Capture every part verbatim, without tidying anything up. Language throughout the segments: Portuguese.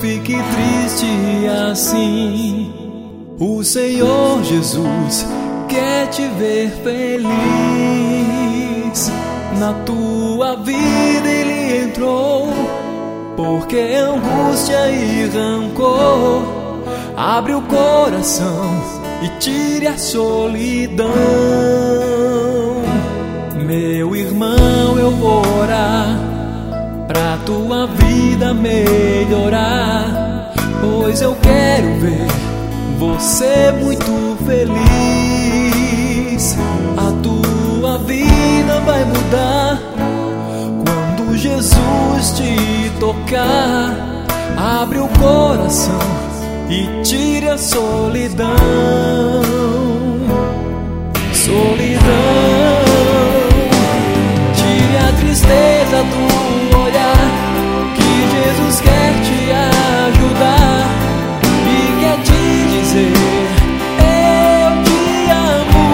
fique triste assim. O Senhor Jesus quer te ver feliz. Na tua vida Ele entrou, porque angústia e rancor. Abre o coração e tire a solidão. Meu irmão, eu vou orar pra tua vida melhorar, pois eu quero ver você muito feliz. A tua vida vai mudar quando Jesus te tocar. Abre o coração e tire a solidão. Solidão. Tire a tristeza do olhar, que Jesus quer te ajudar e quer te dizer: eu te amo.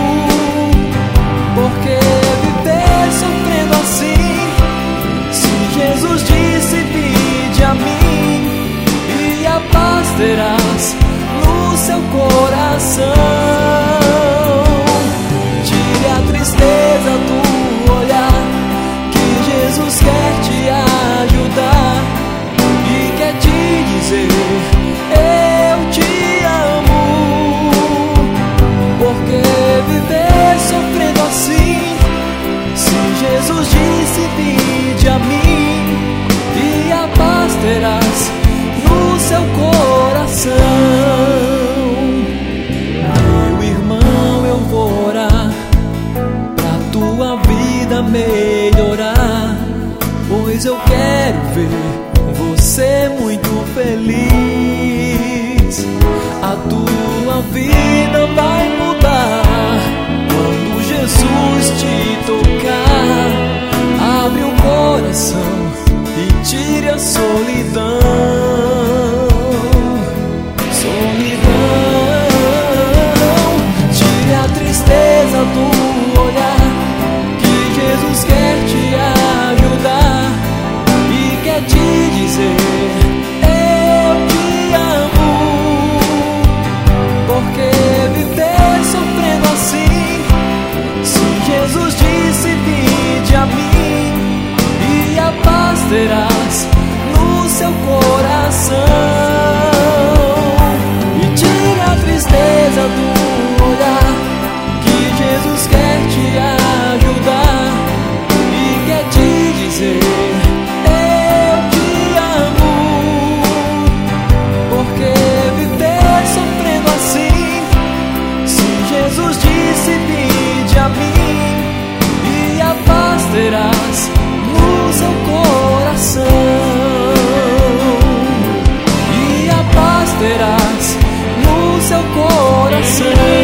Porque viver sofrendo assim, se Jesus disse: vinde a mim e a paz terás no seu coração. Tire a tristeza do olhar, que Jesus quer te ajudar e quer te dizer: eu te amo. Porque viver sofrendo assim, se Jesus disse: vinde a mim e a paz terás no seu coração. Meu irmão, eu vou orar pra tua vida melhorar, pois eu quero ver você muito feliz. A tua vida vai mudar quando Jesus te tocar. Abre o coração e tire a solidão. Solidão. Tire a tristeza do olhar, que Jesus quer te ajudar e quer te dizer: eu te amo. Porque viver sofrendo assim, se Jesus disse: vinde a mim e a paz terás no seu coração. E tire a tristeza do olhar, que Jesus quer te ajudar e quer te dizer: eu te amo. Porque viver sofrendo assim, se Jesus disse: vinde a mim e a paz terás no seu coração. E a paz terás no seu coração.